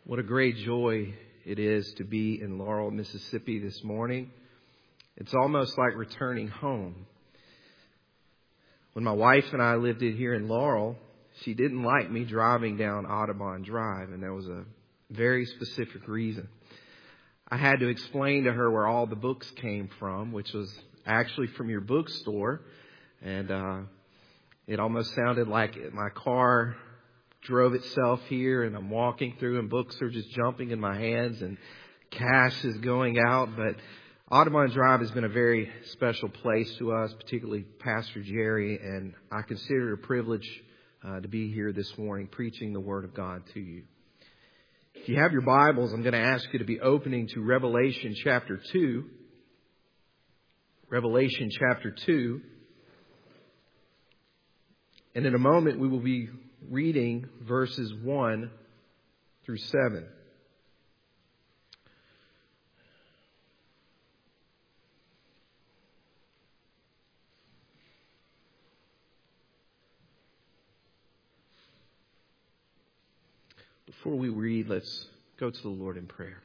What a great joy it is to be in Laurel, Mississippi this morning. It's almost like returning home. When my wife and I lived here in Laurel, she didn't like me driving down Audubon Drive, and there was a very specific reason. I had to explain to her where all the books came from, which was actually from your bookstore, and it almost sounded like my car drove itself here and I'm walking through and books are just jumping in my hands and cash is going out. But Audubon Drive has been a very special place to us, particularly Pastor Jerry, and I consider it a privilege to be here this morning preaching the Word of God to you. If you have your Bibles, I'm going to ask you to be opening to Revelation chapter 2. Revelation chapter 2. And in a moment we will be reading verses 1 through 7. Before we read, let's go to the Lord in prayer.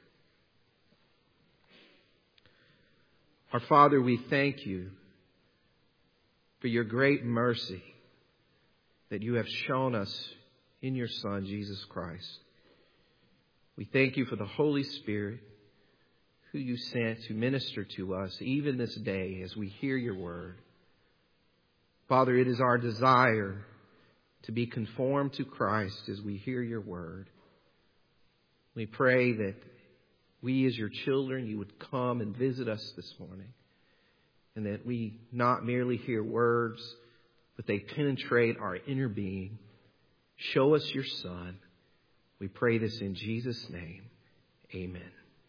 Our Father, we thank you for your great mercy that you have shown us in your Son, Jesus Christ. We thank you for the Holy Spirit who you sent to minister to us even this day as we hear your word. Father, it is our desire to be conformed to Christ as we hear your word. We pray that we as your children, you would come and visit us this morning, and that we not merely hear words, but they penetrate our inner being. Show us your Son. We pray this in Jesus' name. Amen.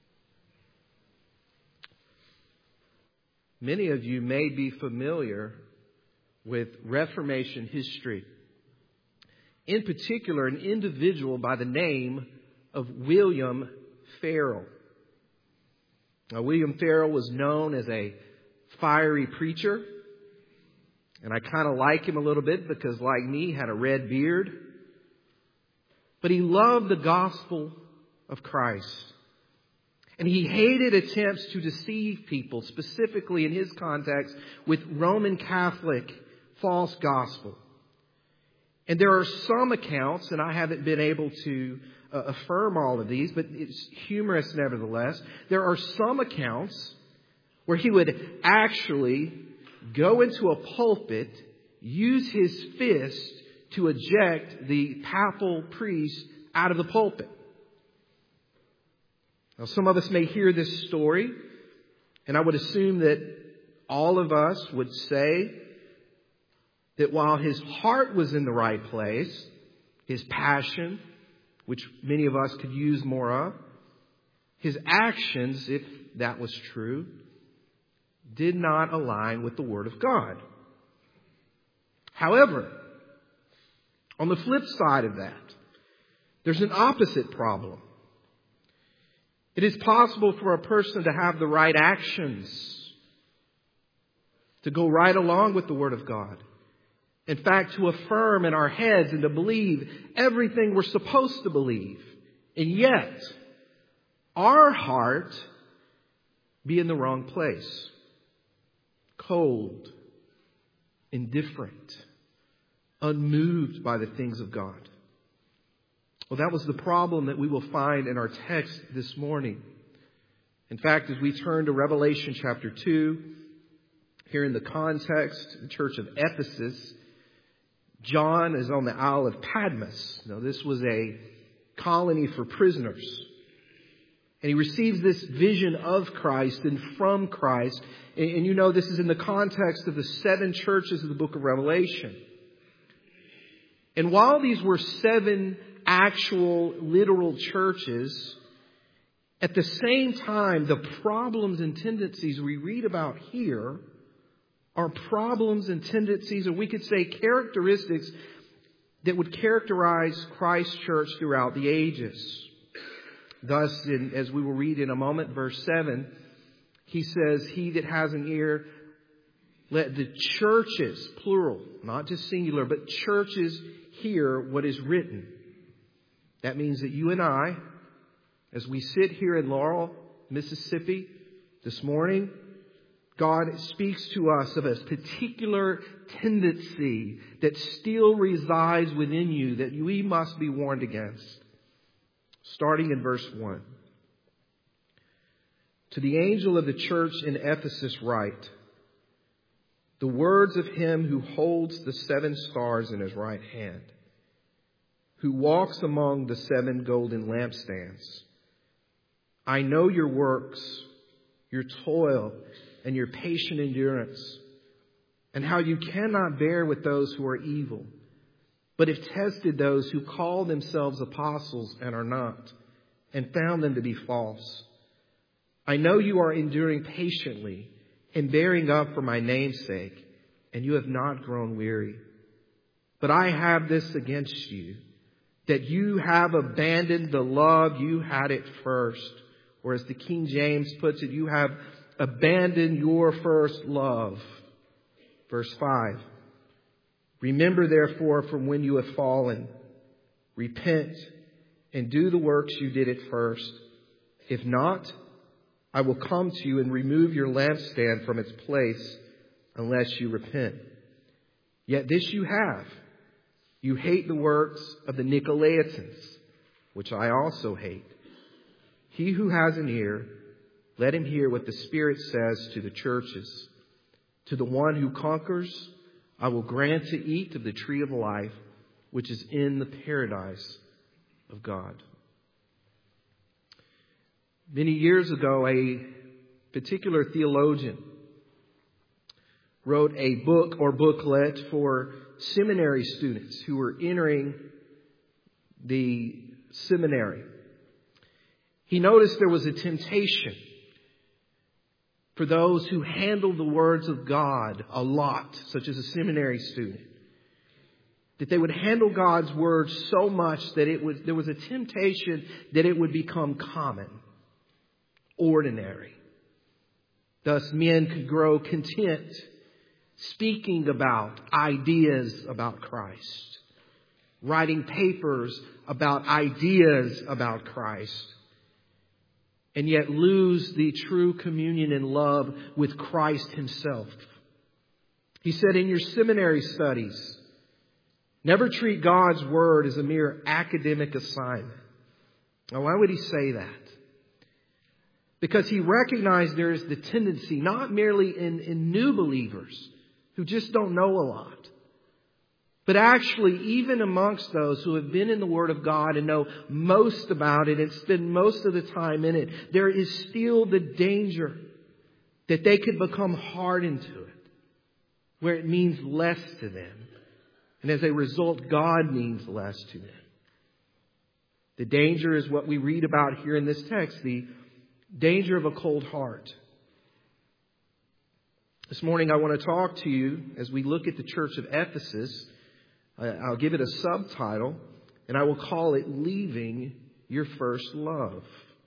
Many of you may be familiar with Reformation history. In particular, an individual by the name of William Farel. Now, William Farel was known as a fiery preacher. And I kind of like him a little bit because, like me, he had a red beard. But he loved the gospel of Christ. And he hated attempts to deceive people, specifically in his context with Roman Catholic false gospel. And there are some accounts, and I haven't been able to affirm all of these, but it's humorous nevertheless. There are some accounts where he would actually go into a pulpit, use his fist to eject the papal priest out of the pulpit. Now, some of us may hear this story, and I would assume that all of us would say that while his heart was in the right place, his passion, which many of us could use more of, his actions, if that was true, did not align with the Word of God. However, on the flip side of that, there's an opposite problem. It is possible for a person to have the right actions, to go right along with the Word of God. In fact, to affirm in our heads and to believe everything we're supposed to believe. And yet, our heart be in the wrong place. Cold, indifferent, unmoved by the things of God. Well, that was the problem that we will find in our text this morning. In fact, as we turn to Revelation chapter 2, here in the context, the church of Ephesus, John is on the Isle of Patmos. Now, this was a colony for prisoners. And he receives this vision of Christ and from Christ. And you know this is in the context of the 7 churches of the book of Revelation. And while these were 7 actual literal churches, at the same time, the problems and tendencies we read about here are problems and tendencies, or we could say characteristics that would characterize Christ's church throughout the ages. Thus, as we will read in a moment, verse 7, he says, he that has an ear, let the churches, plural, not just singular, but churches hear what is written. That means that you and I As we sit here in Laurel, Mississippi this morning, God speaks to us of a particular tendency that still resides within you that we must be warned against. Starting in verse 1. To the angel of the church in Ephesus write, the words of him who holds the 7 stars in his right hand, who walks among the 7 golden lampstands. I know your works, your toil, and your patient endurance, and how you cannot bear with those who are evil, but have tested those who call themselves apostles and are not, and found them to be false. I know you are enduring patiently and bearing up for my name's sake, and you have not grown weary. But I have this against you, that you have abandoned the love you had at first. Or as the King James puts it, you have abandoned your first love. Verse 5. Remember therefore from when you have fallen. Repent and do the works you did at first. If not, I will come to you and remove your lampstand from its place unless you repent. Yet this you have. You hate the works of the Nicolaitans, which I also hate. He who has an ear, let him hear what the Spirit says to the churches. To the one who conquers, I will grant to eat of the tree of life, which is in the paradise of God. Many years ago, a particular theologian wrote a book or booklet for seminary students who were entering the seminary. He noticed there was a temptation for those who handled the words of God a lot, such as a seminary student, that they would handle God's words so much that there was a temptation that it would become common, ordinary. Thus, men could grow content speaking about ideas about Christ, writing papers about ideas about Christ, and yet lose the true communion and love with Christ himself. He said, in your seminary studies, never treat God's word as a mere academic assignment. Now, why would he say that? Because he recognized there is the tendency, not merely in new believers who just don't know a lot, but actually even amongst those who have been in the Word of God and know most about it and spend most of the time in it, there is still the danger that they could become hardened to it, where it means less to them. And as a result, God means less to them. The danger is what we read about here in this text, the danger of a cold heart. This morning I want to talk to you as we look at the church of Ephesus. I'll give it a subtitle, and I will call it Leaving Your First Love.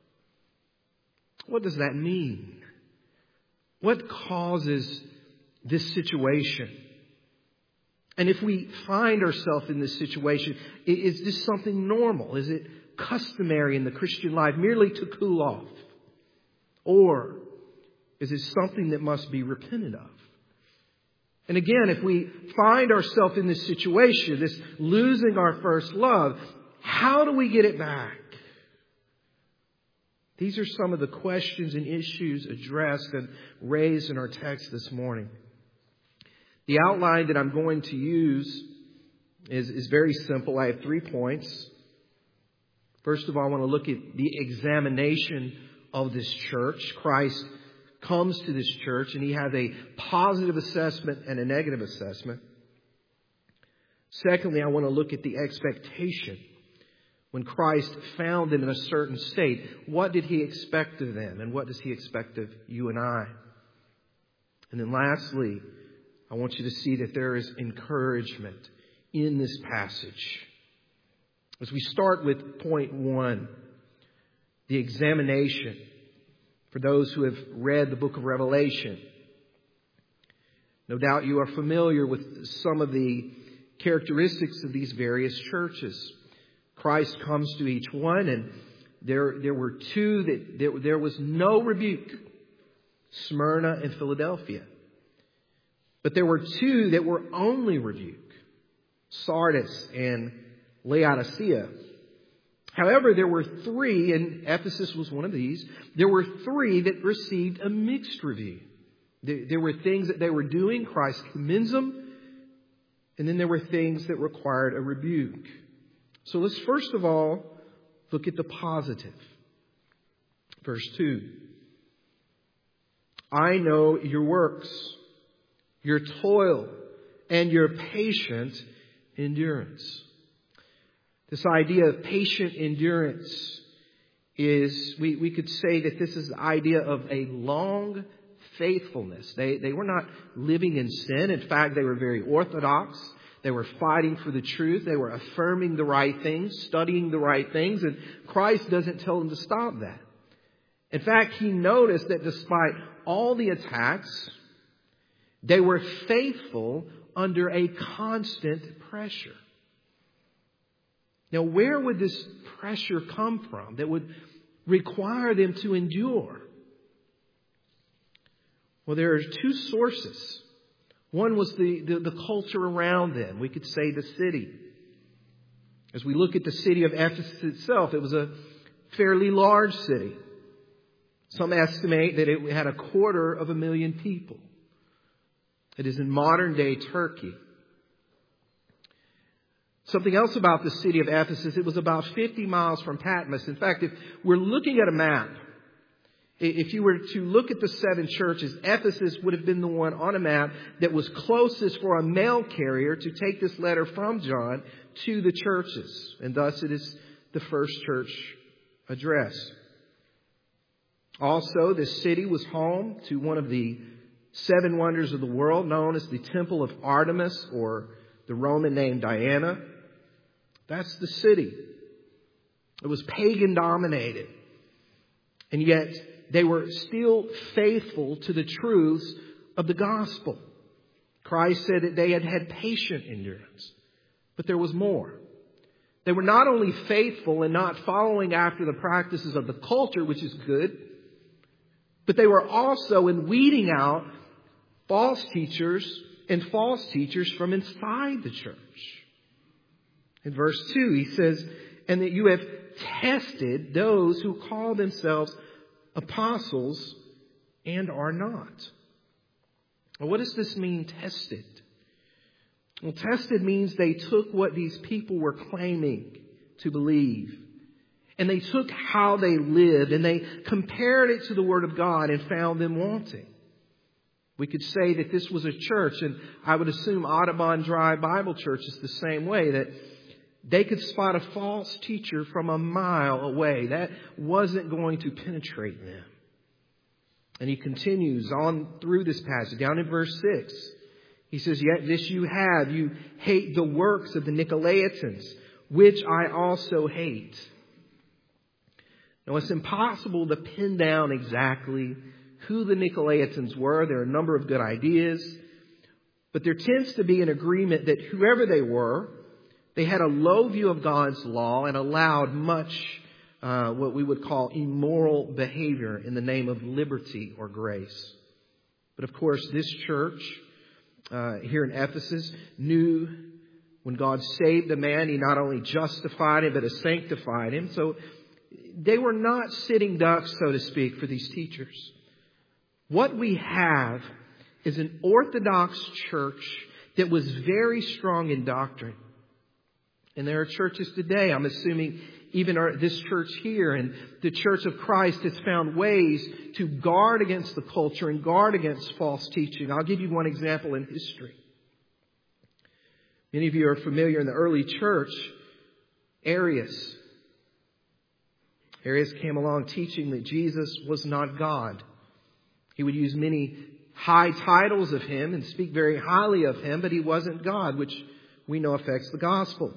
What does that mean? What causes this situation? And if we find ourselves in this situation, is this something normal? Is it customary in the Christian life merely to cool off? Or is it something that must be repented of? And again, if we find ourselves in this situation, this losing our first love, how do we get it back? These are some of the questions and issues addressed and raised in our text this morning. The outline that I'm going to use is very simple. I have 3 points. First of all, I want to look at the examination of this church. Christ comes to this church and he has a positive assessment and a negative assessment. Secondly, I want to look at the expectation. When Christ found them in a certain state, what did he expect of them? And what does he expect of you and I? And then lastly, I want you to see that there is encouragement in this passage. As we start with point 1, the examination. For those who have read the book of Revelation, no doubt you are familiar with some of the characteristics of these various churches. Christ comes to each one, and There were two that there was no rebuke, Smyrna and Philadelphia. But there were two that were only rebuke, Sardis and Laodicea. However, there were three, and Ephesus was one of these, there were three that received a mixed review. There were things that they were doing, Christ commends them, and then there were things that required a rebuke. So let's first of all look at the positive. Verse 2. I know your works, your toil, and your patient endurance. This idea of patient endurance is, we could say that this is the idea of a long faithfulness. They were not living in sin. In fact, they were very orthodox. They were fighting for the truth. They were affirming the right things, studying the right things. And Christ doesn't tell them to stop that. In fact, He noticed that despite all the attacks, they were faithful under a constant pressure. Now, where would this pressure come from that would require them to endure? Well, there are two sources. One was the culture around them. We could say the city. As we look at the city of Ephesus itself, it was a fairly large city. Some estimate that it had 250,000 people. It is in modern day Turkey. Something else about the city of Ephesus, it was about 50 miles from Patmos. In fact, if we're looking at a map, if you were to look at the 7 churches, Ephesus would have been the one on a map that was closest for a mail carrier to take this letter from John to the churches. And thus it is the first church address. Also, this city was home to one of the 7 wonders of the world, known as the Temple of Artemis, or the Roman name Diana. That's the city. It was pagan dominated. And yet they were still faithful to the truths of the gospel. Christ said that they had had patient endurance. But there was more. They were not only faithful and not following after the practices of the culture, which is good, but they were also in weeding out false teachers and false teachers from inside the church. In verse 2, he says, and that you have tested those who call themselves apostles and are not. Well, what does this mean, tested? Well, tested means they took what these people were claiming to believe, and they took how they lived, and they compared it to the Word of God and found them wanting. We could say that this was a church, and I would assume Audubon Drive Bible Church is the same way, that they could spot a false teacher from a mile away. That wasn't going to penetrate them. And he continues on through this passage, down in verse 6. He says, yet this you have, you hate the works of the Nicolaitans, which I also hate. Now, it's impossible to pin down exactly who the Nicolaitans were. There are a number of good ideas. But there tends to be an agreement that whoever they were, they had a low view of God's law and allowed much what we would call immoral behavior in the name of liberty or grace. But of course, this church here in Ephesus knew when God saved a man, He not only justified him, but sanctified him. So they were not sitting ducks, so to speak, for these teachers. What we have is an Orthodox church that was very strong in doctrine. And there are churches today, I'm assuming even this church here and the Church of Christ has found ways to guard against the culture and guard against false teaching. I'll give you one example in history. Many of you are familiar in the early church, Arius. Arius came along teaching that Jesus was not God. He would use many high titles of Him and speak very highly of Him, but He wasn't God, which we know affects the gospel.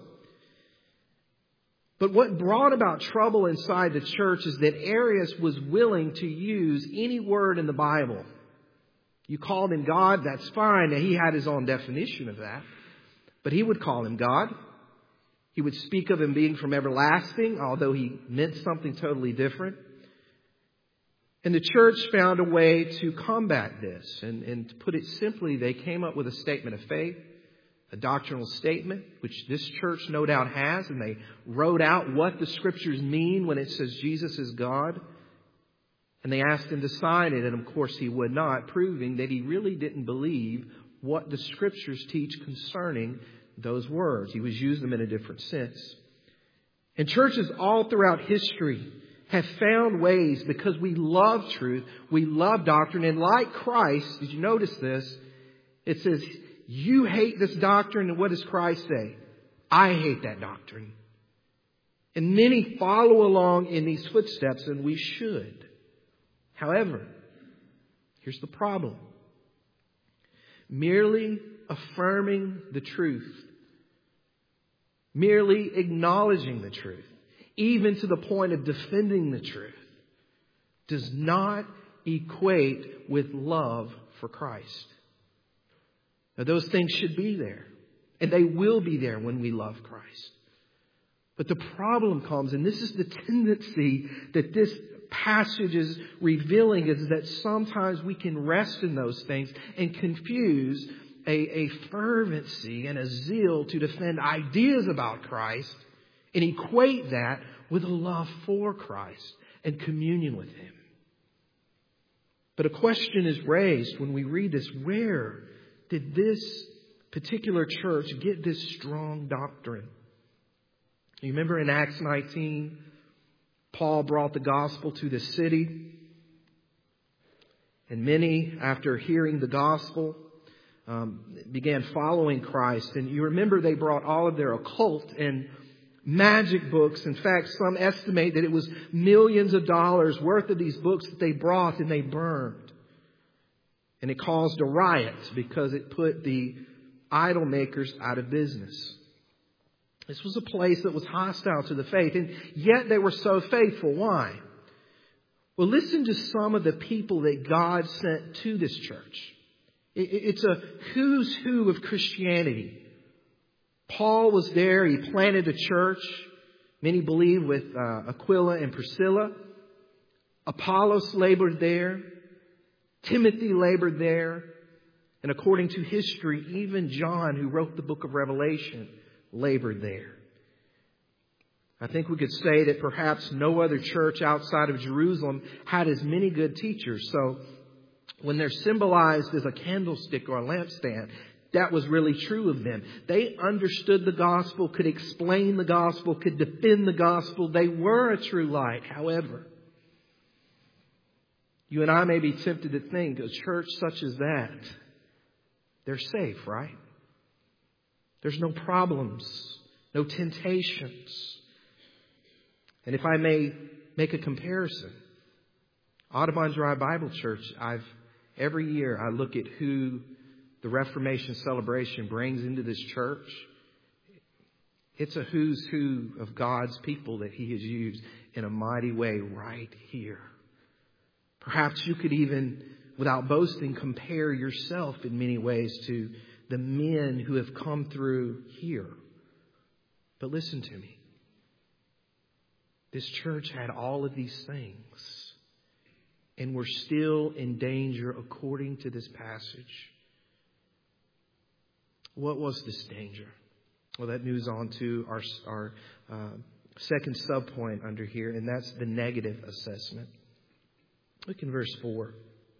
But what brought about trouble inside the church is that Arius was willing to use any word in the Bible. You called Him God, that's fine. Now, he had his own definition of that. But he would call Him God. He He would speak of Him being from everlasting, although He meant something totally different. And the church found a way to combat this. And to put it simply, they came up with a statement of faith, a doctrinal statement, which this church no doubt has. And they wrote out what the Scriptures mean when it says Jesus is God. And they asked Him to sign it. And of course He would not, proving that He really didn't believe what the Scriptures teach concerning those words. He was using them in a different sense. And churches all throughout history have found ways, because we love truth, we love doctrine, and like Christ, did you notice this? It says, you hate this doctrine, and what does Christ say? I hate that doctrine. And many follow along in these footsteps, and we should. However, here's the problem. Merely affirming the truth, merely acknowledging the truth, even to the point of defending the truth, does not equate with love for Christ. Now, those things should be there, and they will be there when we love Christ. But the problem comes, and this is the tendency that this passage is revealing, is that sometimes we can rest in those things and confuse a fervency and a zeal to defend ideas about Christ and equate that with a love for Christ and communion with Him. But a question is raised when we read this. Where did this particular church get this strong doctrine? You remember in Acts 19, Paul brought the gospel to the city. And many, after hearing the gospel, began following Christ. And you remember they brought all of their occult and magic books. In fact, some estimate that it was millions of dollars worth of these books that they brought and they burned. And it caused a riot because it put the idol makers out of business. This was a place that was hostile to the faith, and yet they were so faithful. Why? Well, listen to some of the people that God sent to this church. It's a who's who of Christianity. Paul was there. He planted a church. Many believe with Aquila and Priscilla. Apollos labored there. Timothy labored there. And according to history, even John, who wrote the book of Revelation, labored there. I think we could say that perhaps no other church outside of Jerusalem had as many good teachers. So when they're symbolized as a candlestick or a lampstand, that was really true of them. They understood the gospel, could explain the gospel, could defend the gospel. They were a true light. However, you and I may be tempted to think a church such as that, they're safe, right? There's no problems, no temptations. And if I may make a comparison, Audubon Drive Bible Church, every year I look at who the Reformation celebration brings into this church. It's a who's who of God's people that He has used in a mighty way right here. Perhaps you could even, without boasting, compare yourself in many ways to the men who have come through here. But listen to me. This church had all of these things, and we're still in danger according to this passage. What was this danger? Well, that moves on to our second subpoint under here, and that's the negative assessment. Look in verse 4.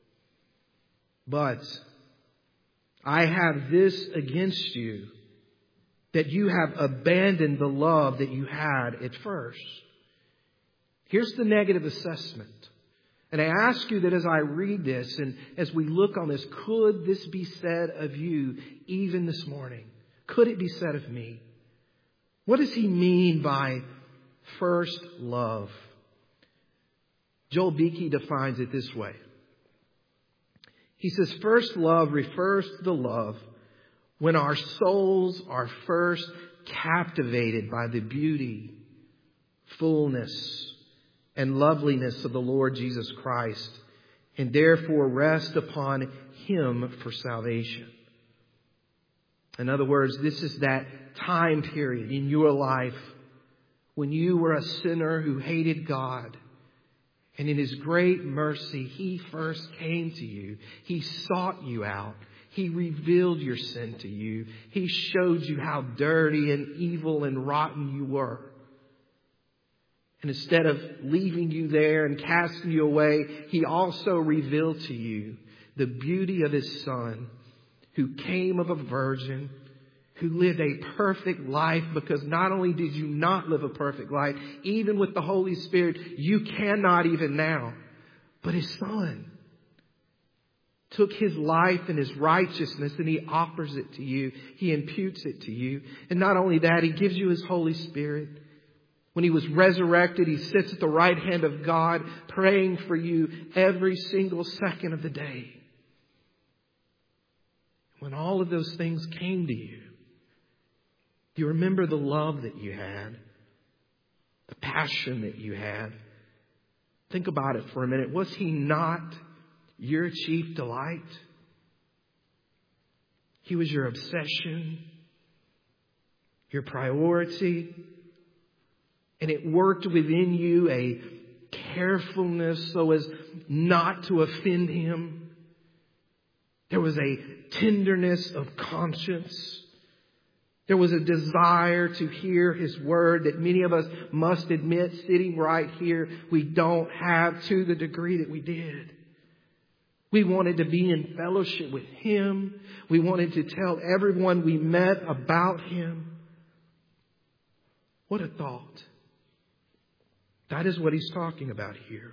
But I have this against you, that you have abandoned the love that you had at first. Here's the negative assessment. And I ask you that as I read this and as we look on this, could this be said of you even this morning? Could it be said of me? What does he mean by first love? Joel Beeke defines it this way. He says, first love refers to the love when our souls are first captivated by the beauty, fullness, and loveliness of the Lord Jesus Christ, and therefore rest upon Him for salvation. In other words, this is that time period in your life when you were a sinner who hated God. And in His great mercy, He first came to you. He sought you out. He revealed your sin to you. He showed you how dirty and evil and rotten you were. And instead of leaving you there and casting you away, He also revealed to you the beauty of His Son, who came of a virgin, who lived a perfect life, because not only did you not live a perfect life, even with the Holy Spirit, you cannot even now. But His Son took His life and His righteousness and He offers it to you. He imputes it to you. And not only that, He gives you His Holy Spirit. When He was resurrected, He sits at the right hand of God, praying for you every single second of the day. When all of those things came to you, do you remember the love that you had? The passion that you had? Think about it for a minute. Was He not your chief delight? He was your obsession, your priority. And it worked within you a carefulness so as not to offend Him. There was a tenderness of conscience. There was a desire to hear His word that many of us must admit, sitting right here, we don't have to the degree that we did. We wanted to be in fellowship with Him. We wanted to tell everyone we met about Him. What a thought. That is what He's talking about here.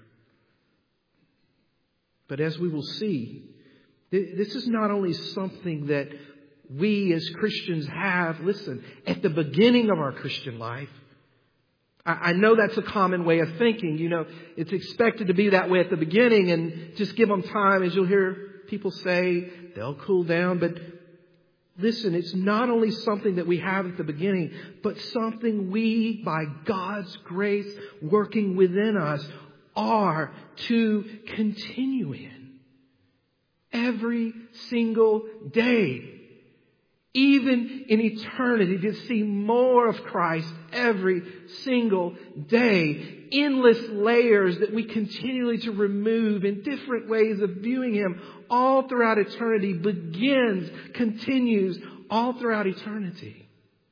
But as we will see, this is not only something that we as Christians have, listen, at the beginning of our Christian life. I know that's a common way of thinking. You know, it's expected to be that way at the beginning, and just give them time, as you'll hear people say, they'll cool down. But listen, it's not only something that we have at the beginning, but something we, by God's grace working within us, are to continue in every single day. Even in eternity, to see more of Christ every single day. Endless layers that we continually to remove in different ways of viewing Him all throughout eternity continues all throughout eternity.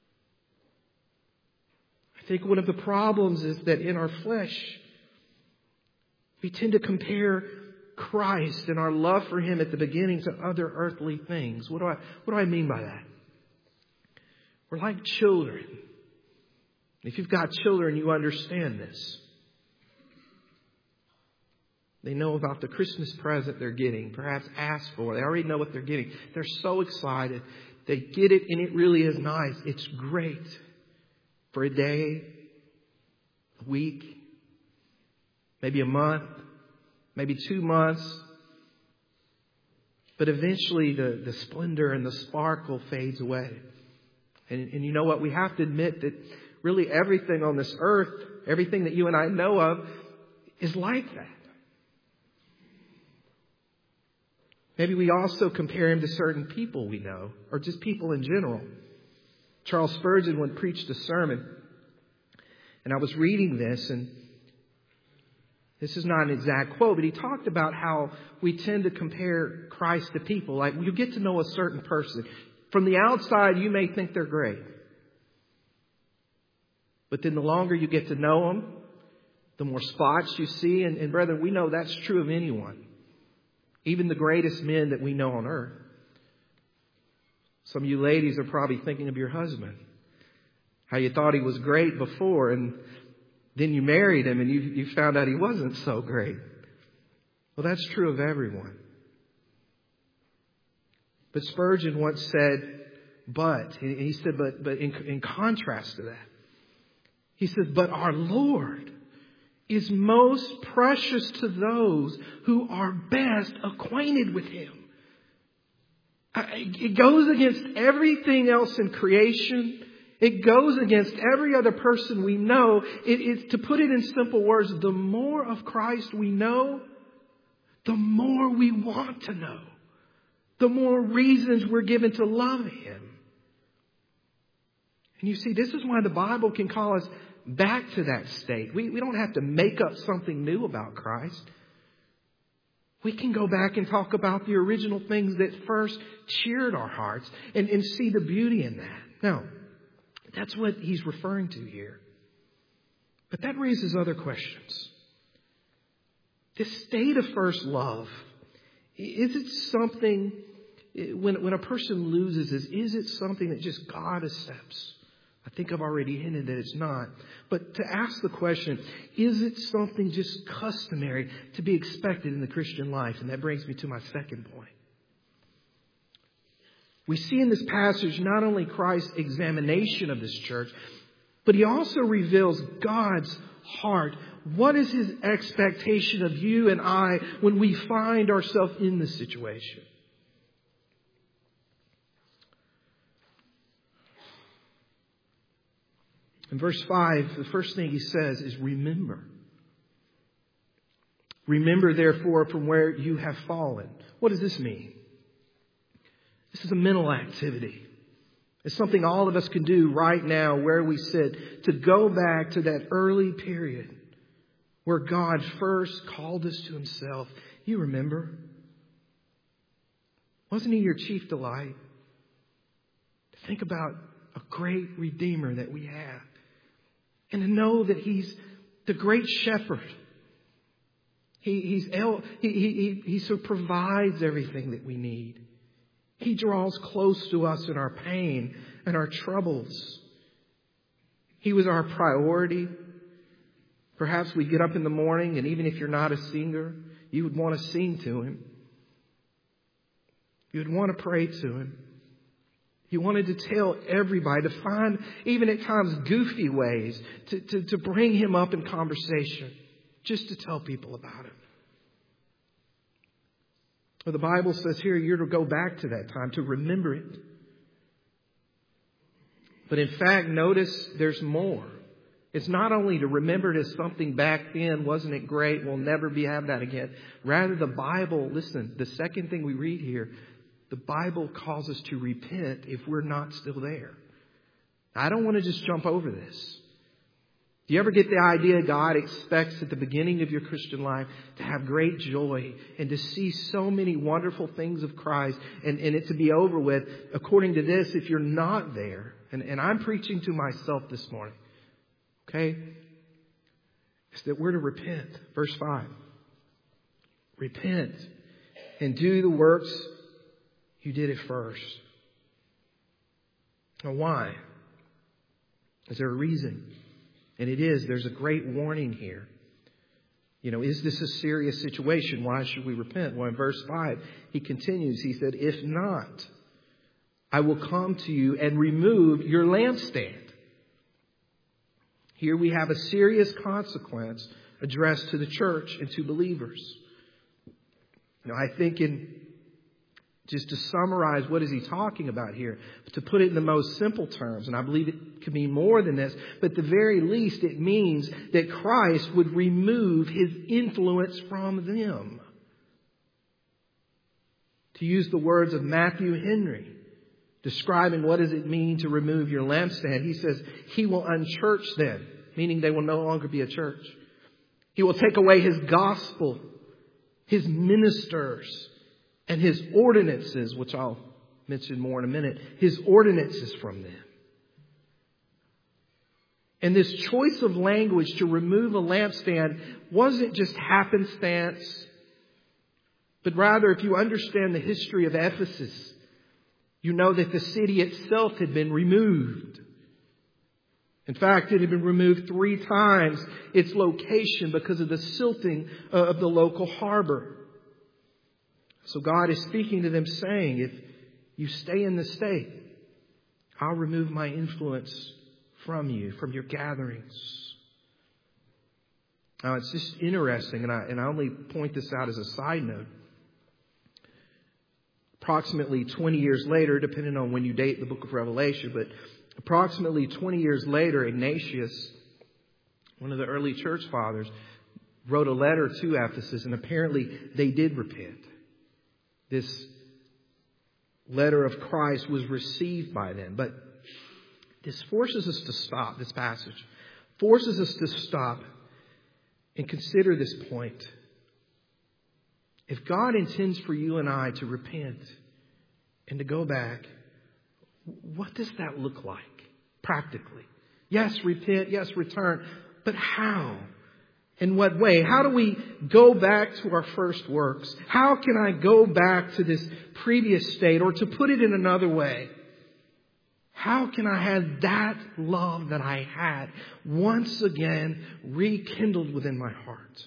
I think one of the problems is that in our flesh, we tend to compare Christ and our love for Him at the beginning to other earthly things. What do I mean by that? We're like children. If you've got children, you understand this. They know about the Christmas present they're getting, perhaps asked for. They already know what they're getting. They're so excited. They get it, and it really is nice. It's great for a day, a week, maybe a month, maybe 2 months. But eventually the splendor and the sparkle fades away. And you know what? We have to admit that really everything on this earth, everything that you and I know of, is like that. Maybe we also compare Him to certain people we know, or just people in general. Charles Spurgeon once preached a sermon, and I was reading this, and this is not an exact quote, but he talked about how we tend to compare Christ to people. Like, you get to know a certain person. From the outside, you may think they're great. But then the longer you get to know them, the more spots you see. And brethren, we know that's true of anyone. Even the greatest men that we know on earth. Some of you ladies are probably thinking of your husband. How you thought he was great before, and then you married him and you found out he wasn't so great. Well, that's true of everyone. But Spurgeon once said, but in contrast to that, he said, but our Lord is most precious to those who are best acquainted with Him. It goes against everything else in creation. It goes against every other person we know. It's, to put it in simple words, the more of Christ we know, the more we want to know. The more reasons we're given to love Him. And you see, this is why the Bible can call us back to that state. We don't have to make up something new about Christ. We can go back and talk about the original things that first cheered our hearts and see the beauty in that. Now, that's what he's referring to here. But that raises other questions. This state of first love, is it something, when a person loses this, is it something that just God accepts? I think I've already hinted that it's not. But to ask the question, is it something just customary to be expected in the Christian life? And that brings me to my second point. We see in this passage not only Christ's examination of this church, but he also reveals God's heart. What is his expectation of you and I when we find ourselves in this situation? In verse 5, the first thing he says is remember. Remember, therefore, from where you have fallen. What does this mean? This is a mental activity. It's something all of us can do right now where we sit, to go back to that early period where God first called us to himself. You remember? Wasn't he your chief delight? To think about a great Redeemer that we have. And to know that he's the great shepherd. He so provides everything that we need. He draws close to us in our pain and our troubles. He was our priority. Perhaps we get up in the morning, and even if you're not a singer, you would want to sing to him. You would want to pray to him. You wanted to tell everybody, to find, even at times, goofy ways to bring him up in conversation, just to tell people about him. Well, the Bible says here you're to go back to that time, to remember it. But in fact, notice there's more. It's not only to remember it as something back then, wasn't it great, we'll never have that again. Rather, the Bible, listen, the second thing we read here, the Bible calls us to repent if we're not still there. I don't want to just jump over this. Do you ever get the idea God expects at the beginning of your Christian life to have great joy and to see so many wonderful things of Christ and it to be over with? According to this, if you're not there, and I'm preaching to myself this morning, okay, is that we're to repent. Verse 5. Repent and do the works you did at first. Now, why? Is there a reason? And it is. There's a great warning here. You know, is this a serious situation? Why should we repent? Well, in verse 5, he continues. He said, if not, I will come to you and remove your lampstand. Here we have a serious consequence addressed to the church and to believers. Now, I think just to summarize, what is he talking about here? To put it in the most simple terms, and I believe it could mean more than this, but at the very least it means that Christ would remove his influence from them. To use the words of Matthew Henry, describing what does it mean to remove your lampstand, he says, he will unchurch them, meaning they will no longer be a church. He will take away his gospel, his ministers, and his ordinances, which I'll mention more in a minute, his ordinances from them. And this choice of language to remove a lampstand wasn't just happenstance, but rather, if you understand the history of Ephesus, you know that the city itself had been removed. In fact, it had been removed 3 times its location because of the silting of the local harbor. So God is speaking to them saying, if you stay in the state, I'll remove my influence from you, from your gatherings. Now, it's just interesting, and I only point this out as a side note. Approximately 20 years later, depending on when you date the book of Revelation, but approximately 20 years later, Ignatius, one of the early church fathers, wrote a letter to Ephesus, and apparently they did repent. This letter of Christ was received by them. But This forces us to stop, this passage forces us to stop and consider this point. If God intends for you and I to repent and to go back, what does that look like practically? Yes, repent. Yes, return. But how? In what way? How do we go back to our first works? How can I go back to this previous state? Or to put it in another way, how can I have that love that I had once again rekindled within my heart?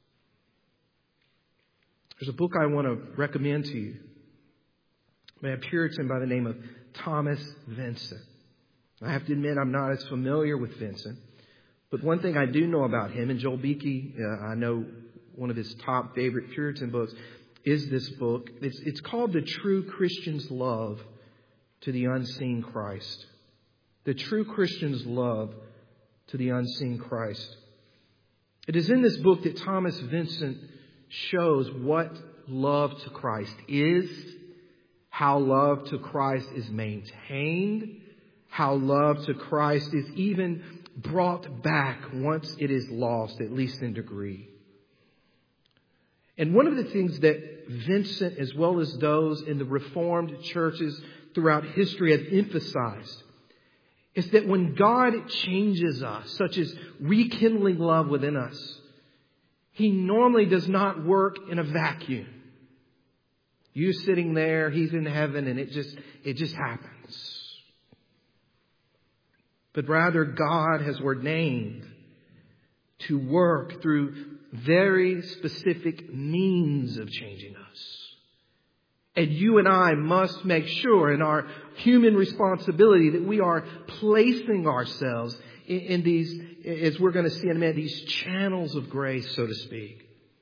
There's a book I want to recommend to you by a Puritan by the name of Thomas Vincent. I have to admit I'm not as familiar with Vincent, but one thing I do know about him, and Joel Beakey, I know one of his top favorite Puritan books is this book. It's called The True Christian's Love to the Unseen Christ. The True Christian's Love to the Unseen Christ. It is in this book that Thomas Vincent shows what love to Christ is, how love to Christ is maintained, how love to Christ is even brought back once it is lost, at least in degree. And one of the things that Vincent, as well as those in the Reformed churches throughout history, have emphasized is that when God changes us, such as rekindling love within us, He normally does not work in a vacuum. You sitting there, He's in heaven, and it just happens. But rather, God has ordained to work through very specific means of changing us. And you and I must make sure in our human responsibility that we are placing ourselves in these, as we're going to see in a minute, these channels of grace, so to speak.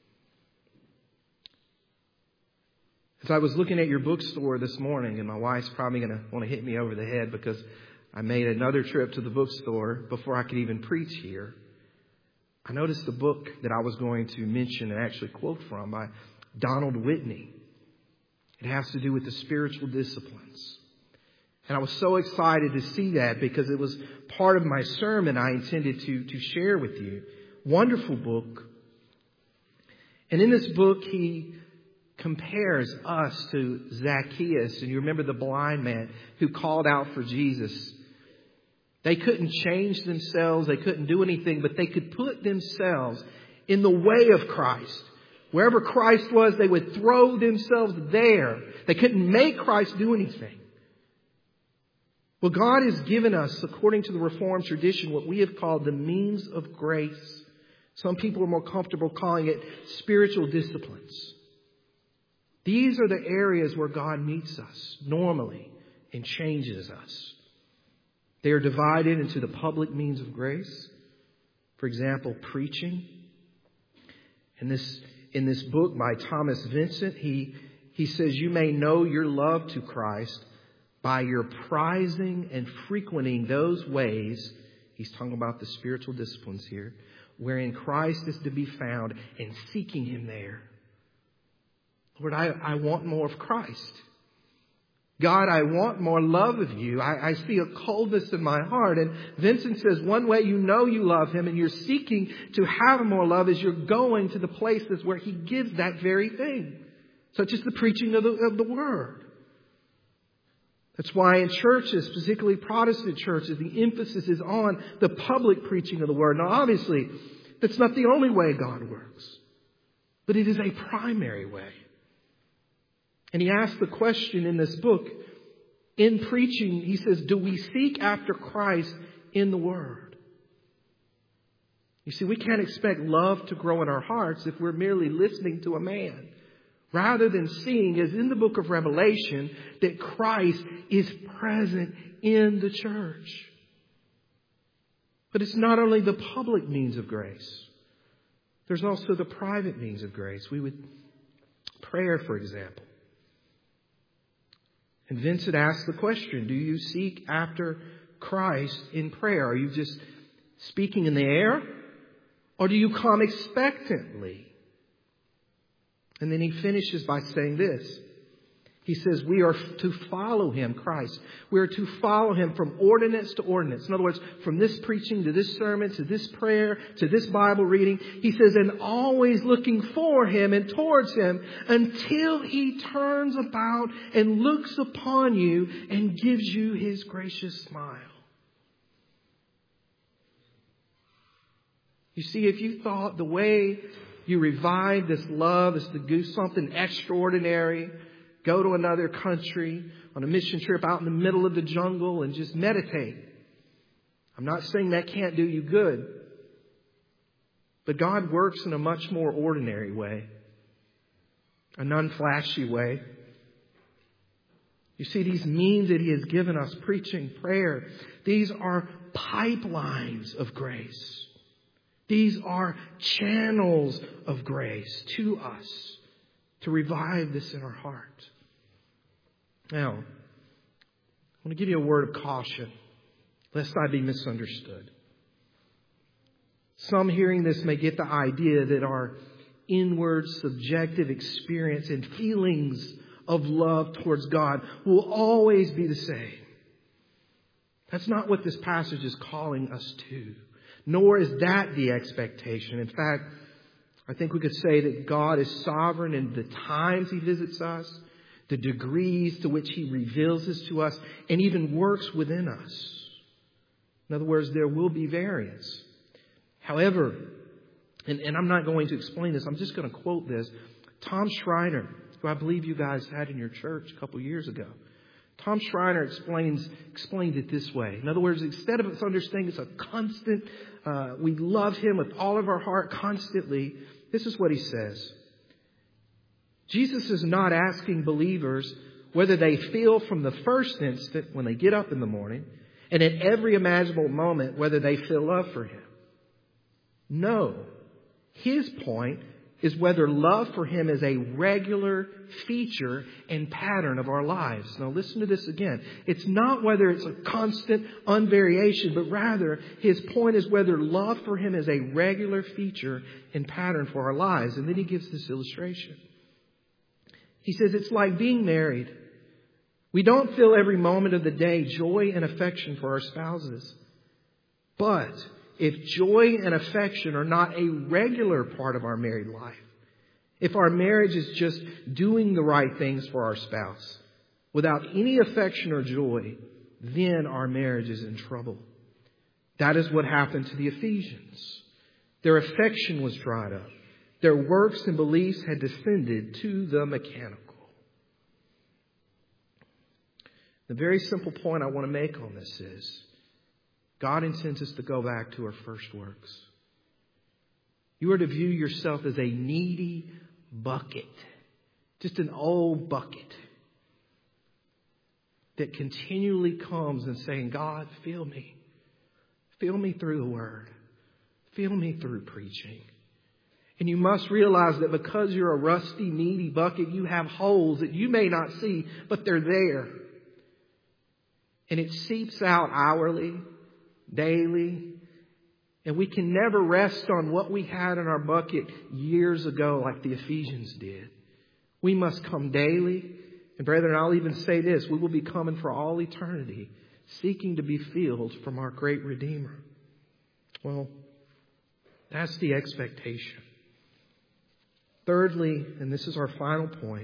As I was looking at your bookstore this morning, and my wife's probably going to want to hit me over the head because I made another trip to the bookstore before I could even preach here. I noticed the book that I was going to mention and actually quote from by Donald Whitney. It has to do with the spiritual disciplines. And I was so excited to see that because it was part of my sermon I intended to share with you. Wonderful book. And in this book, he compares us to Zacchaeus. And you remember the blind man who called out for Jesus. They couldn't change themselves. They couldn't do anything, but they could put themselves in the way of Christ. Wherever Christ was, they would throw themselves there. They couldn't make Christ do anything. Well, God has given us, according to the Reformed tradition, what we have called the means of grace. Some people are more comfortable calling it spiritual disciplines. These are the areas where God meets us normally and changes us. They are divided into the public means of grace. For example, preaching. In this book by Thomas Vincent, he says, you may know your love to Christ by your prizing and frequenting those ways, he's talking about the spiritual disciplines here, wherein Christ is to be found and seeking Him there. Lord, I want more of Christ. God, I want more love of you. I see a coldness in my heart. And Vincent says one way you know you love Him and you're seeking to have more love is you're going to the places where He gives that very thing, such as the preaching of the Word. That's why in churches, particularly Protestant churches, the emphasis is on the public preaching of the Word. Now, obviously, that's not the only way God works, but it is a primary way. And he asks the question in this book, in preaching, he says, do we seek after Christ in the Word? You see, we can't expect love to grow in our hearts if we're merely listening to a man, rather than seeing, as in the book of Revelation, that Christ is present in the church. But it's not only the public means of grace. There's also the private means of grace. We would prayer, for example. And Vincent asked the question, do you seek after Christ in prayer? Are you just speaking in the air? Or do you come expectantly? And then he finishes by saying this. He says we are to follow Him, Christ. We are to follow Him from ordinance to ordinance. In other words, from this preaching to this sermon, to this prayer, to this Bible reading. He says, and always looking for Him and towards Him until He turns about and looks upon you and gives you His gracious smile. You see, if you thought the way you revive this love is to do something extraordinary, go to another country on a mission trip out in the middle of the jungle and just meditate. I'm not saying that can't do you good. But God works in a much more ordinary way. A non-flashy way. You see, these means that He has given us, preaching, prayer, these are pipelines of grace. These are channels of grace to us to revive this in our heart. Now, I want to give you a word of caution, lest I be misunderstood. Some hearing this may get the idea that our inward, subjective experience and feelings of love towards God will always be the same. That's not what this passage is calling us to. Nor is that the expectation. In fact, I think we could say that God is sovereign in the times He visits us, the degrees to which He reveals this to us, and even works within us. In other words, there will be variance. However, and I'm not going to explain this, I'm just going to quote this. Tom Schreiner, who I believe you guys had in your church a couple years ago, Tom Schreiner explained it this way. In other words, instead of us understanding it's a constant, we love Him with all of our heart constantly, this is what he says. Jesus is not asking believers whether they feel from the first instant when they get up in the morning and at every imaginable moment whether they feel love for Him. No. His point is whether love for Him is a regular feature and pattern of our lives. Now listen to this again. It's not whether it's a constant unvariation, but rather his point is whether love for Him is a regular feature and pattern for our lives. And then he gives this illustration. He says it's like being married. We don't feel every moment of the day joy and affection for our spouses. But if joy and affection are not a regular part of our married life, if our marriage is just doing the right things for our spouse without any affection or joy, then our marriage is in trouble. That is what happened to the Ephesians. Their affection was dried up. Their works and beliefs had descended to the mechanical. The very simple point I want to make on this is God intends us to go back to our first works. You are to view yourself as a needy bucket. Just an old bucket that continually comes and saying, God, fill me. Fill me through the Word. Fill me through preaching. And you must realize that because you're a rusty, needy bucket, you have holes that you may not see, but they're there. And it seeps out hourly, daily. And we can never rest on what we had in our bucket years ago like the Ephesians did. We must come daily. And brethren, I'll even say this. We will be coming for all eternity, seeking to be filled from our great Redeemer. Well, that's the expectation. Thirdly, and this is our final point,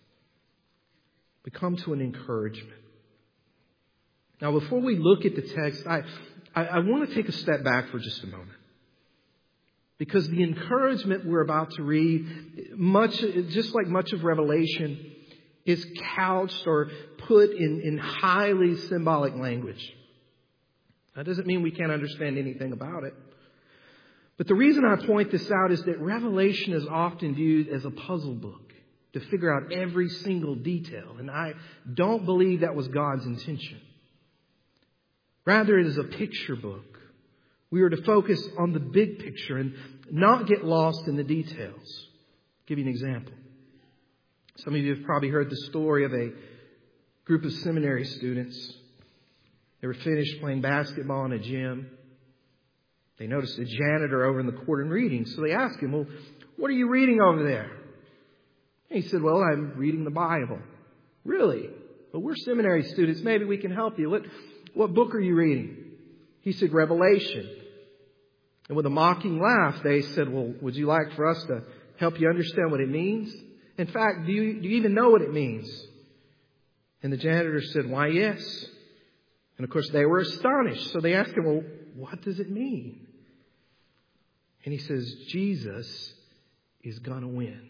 we come to an encouragement. Now, before we look at the text, I want to take a step back for just a moment. Because the encouragement we're about to read, just like much of Revelation, is couched or put in highly symbolic language. That doesn't mean we can't understand anything about it. But the reason I point this out is that Revelation is often viewed as a puzzle book to figure out every single detail. And I don't believe that was God's intention. Rather, it is a picture book. We are to focus on the big picture and not get lost in the details. I'll give you an example. Some of you have probably heard the story of a group of seminary students. They were finished playing basketball in a gym. They noticed a janitor over in the corner reading. So they asked him, well, what are you reading over there? And he said, well, I'm reading the Bible. Really? Well, we're seminary students. Maybe we can help you. What book are you reading? He said, Revelation. And with a mocking laugh, they said, well, would you like for us to help you understand what it means? In fact, do you even know what it means? And the janitor said, why, yes. And of course, they were astonished. So they asked him, well, what does it mean? And he says, Jesus is going to win.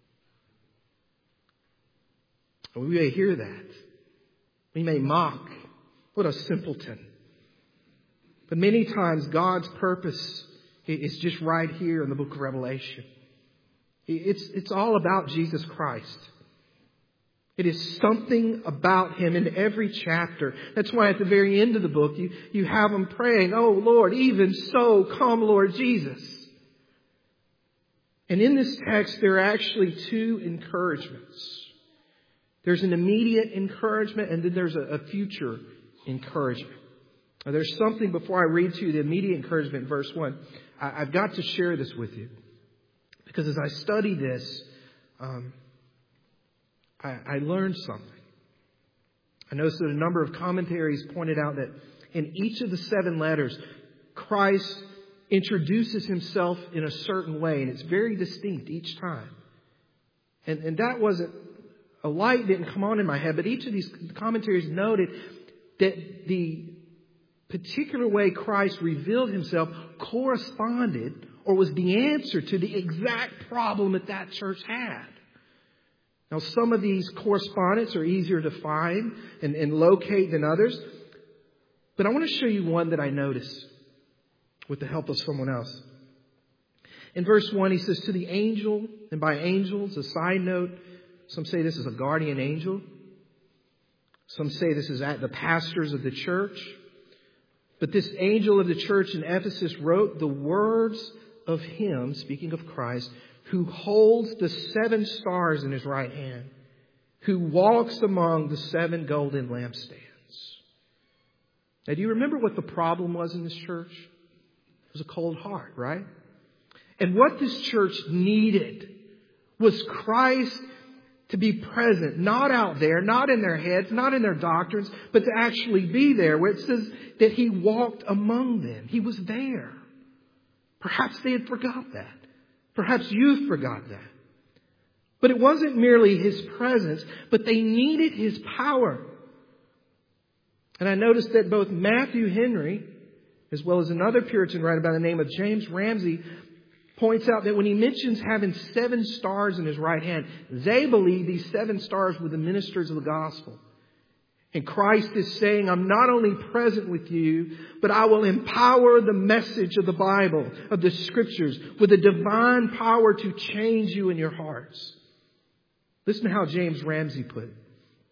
And we may hear that. We may mock. What a simpleton. But many times God's purpose is just right here in the book of Revelation. It's all about Jesus Christ. It is something about Him in every chapter. That's why at the very end of the book, you have them praying, oh Lord, even so, come Lord Jesus. And in this text, there are actually two encouragements. There's an immediate encouragement and then there's a future encouragement. Now, there's something before I read to you the immediate encouragement in verse 1. I've got to share this with you. Because as I study this, I learned something. I noticed that a number of commentaries pointed out that in each of the 7 letters, Christ introduces Himself in a certain way. And it's very distinct each time. And that wasn't, a light didn't come on in my head. But each of these commentaries noted that the particular way Christ revealed Himself corresponded or was the answer to the exact problem that church had. Now, some of these correspondence are easier to find and locate than others. But I want to show you one that I noticed with the help of someone else. In verse 1, he says, to the angel, and by angels, a side note, some say this is a guardian angel. Some say this is at the pastors of the church. But this angel of the church in Ephesus wrote the words of Him, speaking of Christ, who holds the 7 stars in His right hand, who walks among the 7 golden lampstands. Now, do you remember what the problem was in this church? It was a cold heart, right? And what this church needed was Christ to be present, not out there, not in their heads, not in their doctrines, but to actually be there, where it says that He walked among them. He was there. Perhaps they had forgot that. Perhaps you've forgot that. But it wasn't merely His presence, but they needed His power. And I noticed that both Matthew Henry, as well as another Puritan writer by the name of James Ramsey, points out that when he mentions having 7 stars in his right hand, they believe these 7 stars were the ministers of the gospel. And Christ is saying, I'm not only present with you, but I will empower the message of the Bible, of the Scriptures, with a divine power to change you in your hearts. Listen to how James Ramsey put it.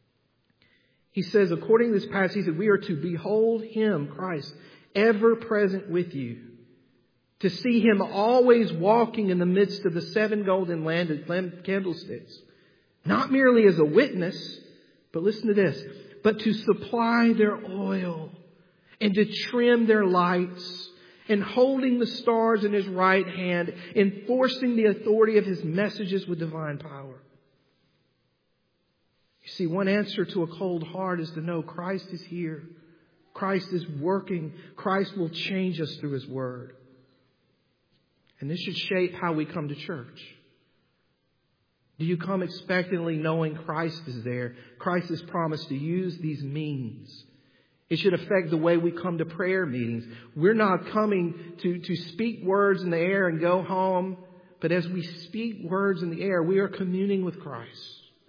He says, according to this passage, he said, we are to behold Him, Christ, ever present with you. To see Him always walking in the midst of the 7 golden candlesticks. Not merely as a witness, but listen to this, but to supply their oil and to trim their lights, and holding the stars in His right hand, enforcing the authority of His messages with divine power. You see, one answer to a cold heart is to know Christ is here. Christ is working. Christ will change us through His Word. And this should shape how we come to church. Do you come expectantly knowing Christ is there? Christ has promised to use these means. It should affect the way we come to prayer meetings. We're not coming to speak words in the air and go home. But as we speak words in the air, we are communing with Christ.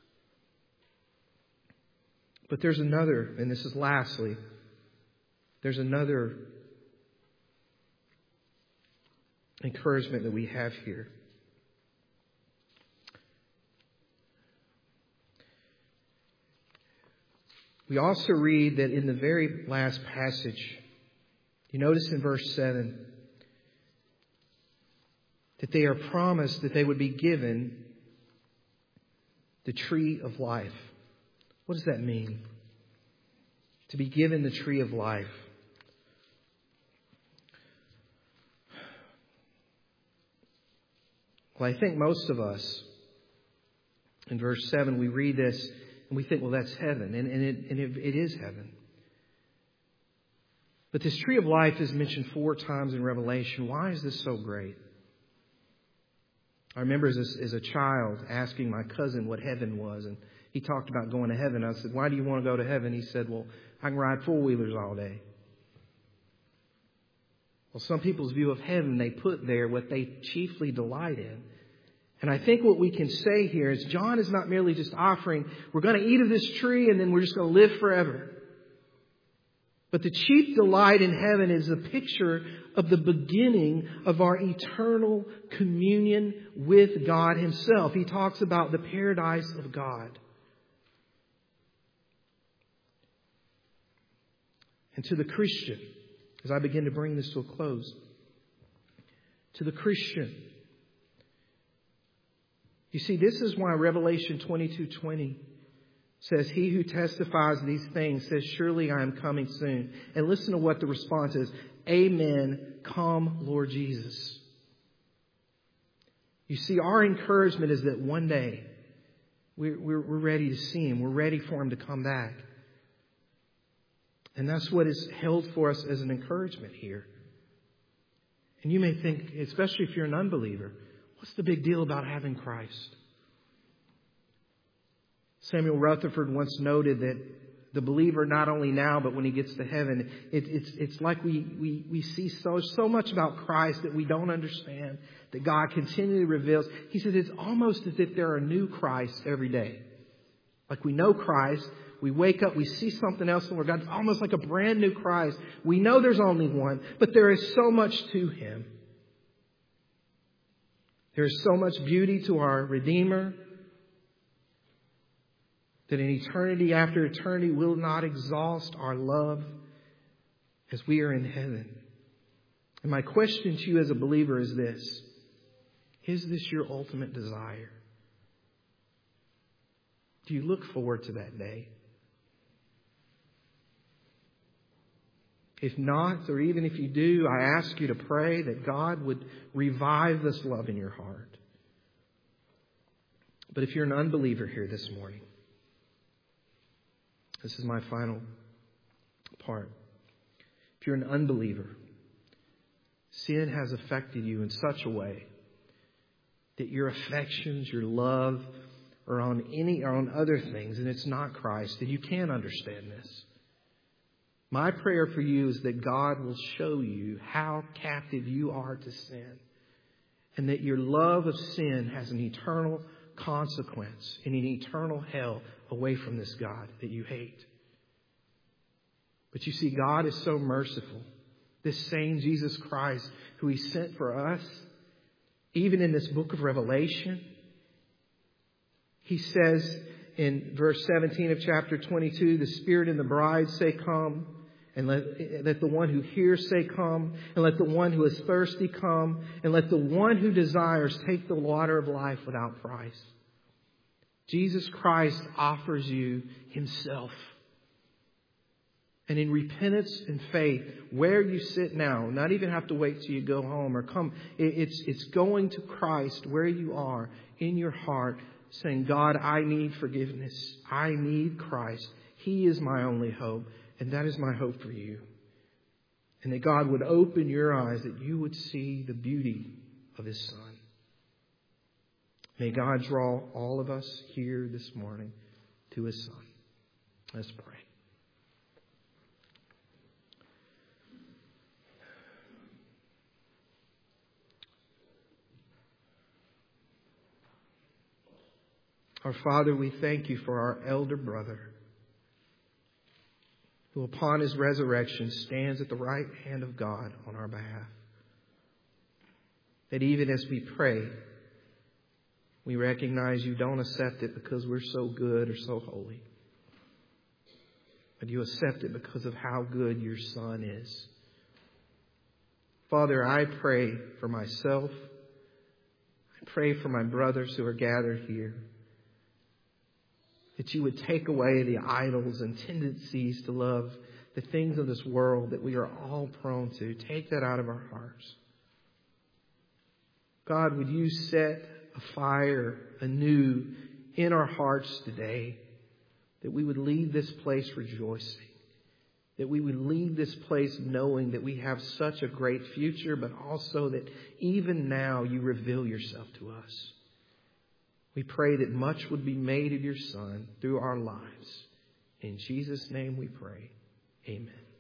But there's another, and this is lastly, there's another encouragement that we have here. We also read that in the very last passage, you notice in verse 7, that they are promised that they would be given the tree of life. What does that mean? To be given the tree of life. Well, I think most of us, in verse 7, we read this And we think, well, that's heaven. And it is heaven. But this tree of life is mentioned 4 times in Revelation. Why is this so great? I remember as a child asking my cousin what heaven was. And he talked about going to heaven. I said, why do you want to go to heaven? He said, well, I can ride 4-wheelers all day. Well, some people's view of heaven, they put there what they chiefly delight in. And I think what we can say here is John is not merely just offering, we're going to eat of this tree and then we're just going to live forever. But the chief delight in heaven is a picture of the beginning of our eternal communion with God Himself. He talks about the paradise of God. And to the Christian, as I begin to bring this to a close, to the Christian, you see, this is why Revelation 22:20 says, he who testifies these things says, surely I am coming soon. And listen to what the response is. Amen. Come, Lord Jesus. You see, our encouragement is that one day we're ready to see Him. We're ready for Him to come back. And that's what is held for us as an encouragement here. And you may think, especially if you're an unbeliever, what's the big deal about having Christ? Samuel Rutherford once noted that the believer, not only now, but when he gets to heaven, it's like we see so much about Christ that we don't understand, that God continually reveals. He said it's almost as if there are new Christs every day. Like we know Christ, we wake up, we see something else in the Word of God. It's almost like a brand new Christ. We know there's only one, but there is so much to Him. There is so much beauty to our Redeemer that in eternity after eternity will not exhaust our love as we are in heaven. And my question to you as a believer is this. Is this your ultimate desire? Do you look forward to that day? If not, or even if you do, I ask you to pray that God would revive this love in your heart. But if you're an unbeliever here this morning, this is my final part. If you're an unbeliever, sin has affected you in such a way that your affections, your love are on other things, and it's not Christ, and you can't understand this. My prayer for you is that God will show you how captive you are to sin, and that your love of sin has an eternal consequence in an eternal hell away from this God that you hate. But you see, God is so merciful. This same Jesus Christ who He sent for us, even in this book of Revelation, He says in verse 17 of chapter 22, the Spirit and the bride say, come. And let the one who hears say, come. And let the one who is thirsty come. And let the one who desires take the water of life without price. Jesus Christ offers you Himself. And in repentance and faith, where you sit now, not even have to wait till you go home or come. It's going to Christ where you are in your heart, saying, God, I need forgiveness. I need Christ. He is my only hope. And that is my hope for you. And that God would open your eyes, that you would see the beauty of His Son. May God draw all of us here this morning to His Son. Let's pray. Our Father, we thank You for our elder brother, who upon His resurrection stands at the right hand of God on our behalf. That even as we pray, we recognize You don't accept it because we're so good or so holy, but You accept it because of how good Your Son is. Father, I pray for myself. I pray for my brothers who are gathered here, that You would take away the idols and tendencies to love the things of this world that we are all prone to. Take that out of our hearts. God, would You set a fire anew in our hearts today? that we would leave this place rejoicing, that we would leave this place knowing that we have such a great future, but also that even now you reveal yourself to us. We pray that much would be made of your Son through our lives. In Jesus' name we pray. Amen.